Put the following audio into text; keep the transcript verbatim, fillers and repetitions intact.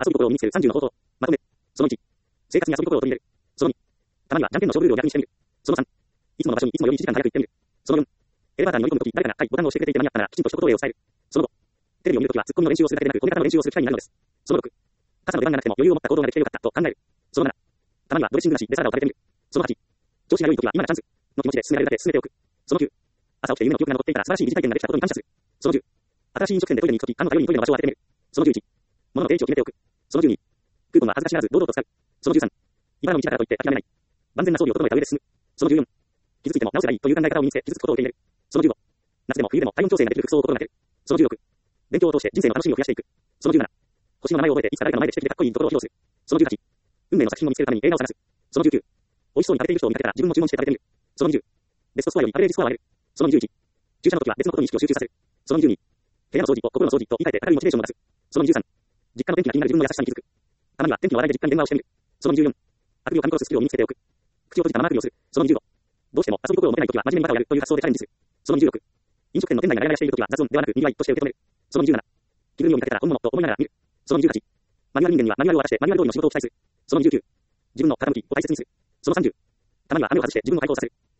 遊び心を身につけるさんじゅうの方法。まとめ。そのいち。生活に遊び心を取り入れる。そのに。たまにはじゃんけんの勝負ルールを逆にしてみる。そのさん。いつもの場所にいつもよりいちじかん早く行ってみる。そのよん。エレバーターに乗り込むとき誰かが、はい、ボタンを押してくれていて間に合ったなら、きちんと一言お礼を伝える。そのご。テレビを見るときはツッコミの練習をするだけでなく、褒め方の練習をする機会になるのです。そのろく。傘の出番がなくても余裕を持った行動ができてよかったと考える。そのなな。たまにはドレッシングなしでサラダを食べてみる。そのはち。調子が良いときは今がチャンスの気持ちで進められるだけ進めておく。そのきゅう。朝起きて夢の記憶が残っていたら素晴らしい疑似体験ができたことに感謝する。そのじゅう。新しい飲食店でトイレに行くとき、缶の頼りにトイレの場所を当ててみる。そのじゅういち。物の定位置を決めておく。そのじゅうに。クーポンは恥ずかしがらず堂々と使う。そのじゅうさん。茨の道だからといって諦めない。万全な装備を整えた上で進む。そのじゅうよん。傷ついても直せばいいという考え方を身につけ、傷つくことを受け入れる。そのじゅうご。夏でも冬でも体温調整ができる服装を心がける。そのじゅうろく。勉強を通して人生の楽しみを増やしていく。そのじゅうなな。星の名前を覚えていつか誰かの前で指摘でかっこいいところを披露する。そのじゅうはち。運命の作品を見つけるために映画を探す。そのじゅうきゅう。美味しそうに食べている人を見かけたら自分も注文して食べてみる。そのにじゅう。ベストスコアよりアベレージスコアを上げる。そのにじゅういち。駐車の時は別のことに意識を集中させる。そのにじゅうに。部屋の掃除と心の掃除と言い換えて明るいモチベーションを出す。そのにじゅうさん。実家の天気が気になる自分の優しさに気づく。たまには天気の話題で実家に電話をしてみる。そのにじゅうよん。あくびを噛み殺すスキルを身につけておく。口を閉じたままあくびをする。そのにじゅうご。どうしても遊び心を持てないときは真面目にバカをやるという発想でチャレンジする。そのにじゅうろく。飲食店の店内がガヤガヤしているときは雑音ではなく賑わいとして受け止める。そのにじゅうなな。気分を見かけたら本物と思いながら見る。そのにじゅうはち。マニュアル人間にはマニュアルを渡してマニュアル通りの仕事を期待する。そのにじゅうきゅう。自分の傾きを大切にする。そのさんじゅう。たまには雨を外して自分の回答をさせる。